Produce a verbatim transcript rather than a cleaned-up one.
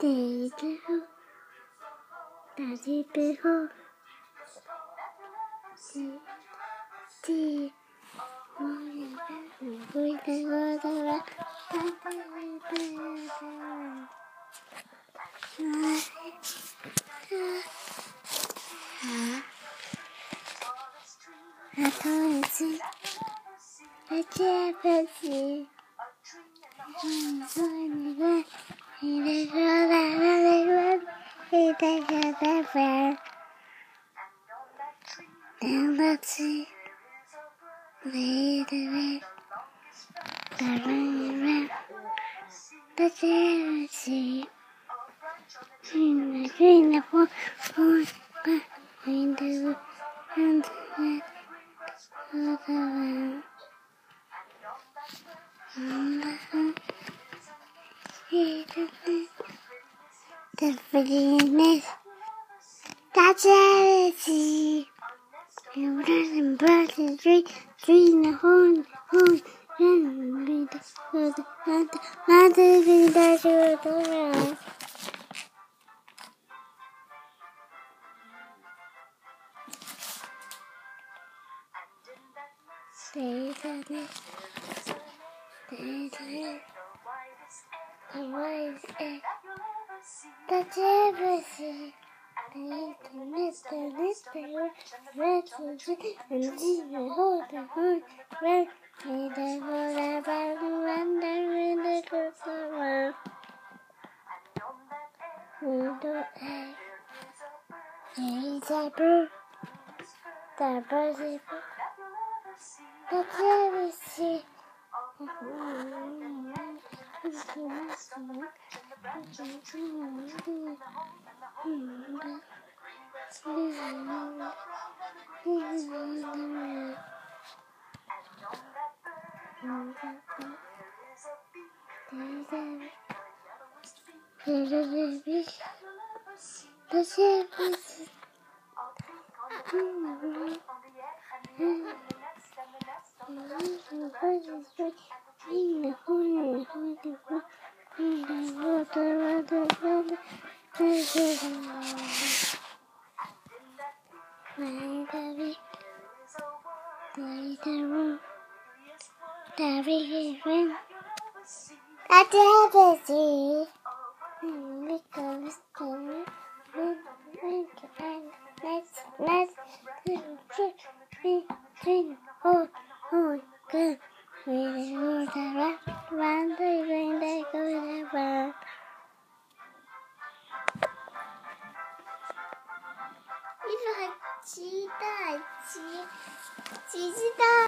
地之后，大地背后，地地，我也不会再我的了，大地背后，啊，啊，头一次，再见不起。嗯，所以你问，你在说哪里问？你在说哪份？两个字，你的问，打问一问，大家一起，嗯，对的不，不，不，你的问，你的问，我的问，嗯的问。The forgiveness that's everything. You run across the street, street the horn, horn, run with the food, and mother with the shoulder. Stay there, stay there. The voice is that's everything. The mister, mister, red, and the hold the horn, red, and the hold the bottom, and the wind the cross around. The egg, it's a bird, the bird is that's everything. That's everything. Because let's let's drink drink oh oh good. We go the round the ring they go the round. 一直很期待，期期期待。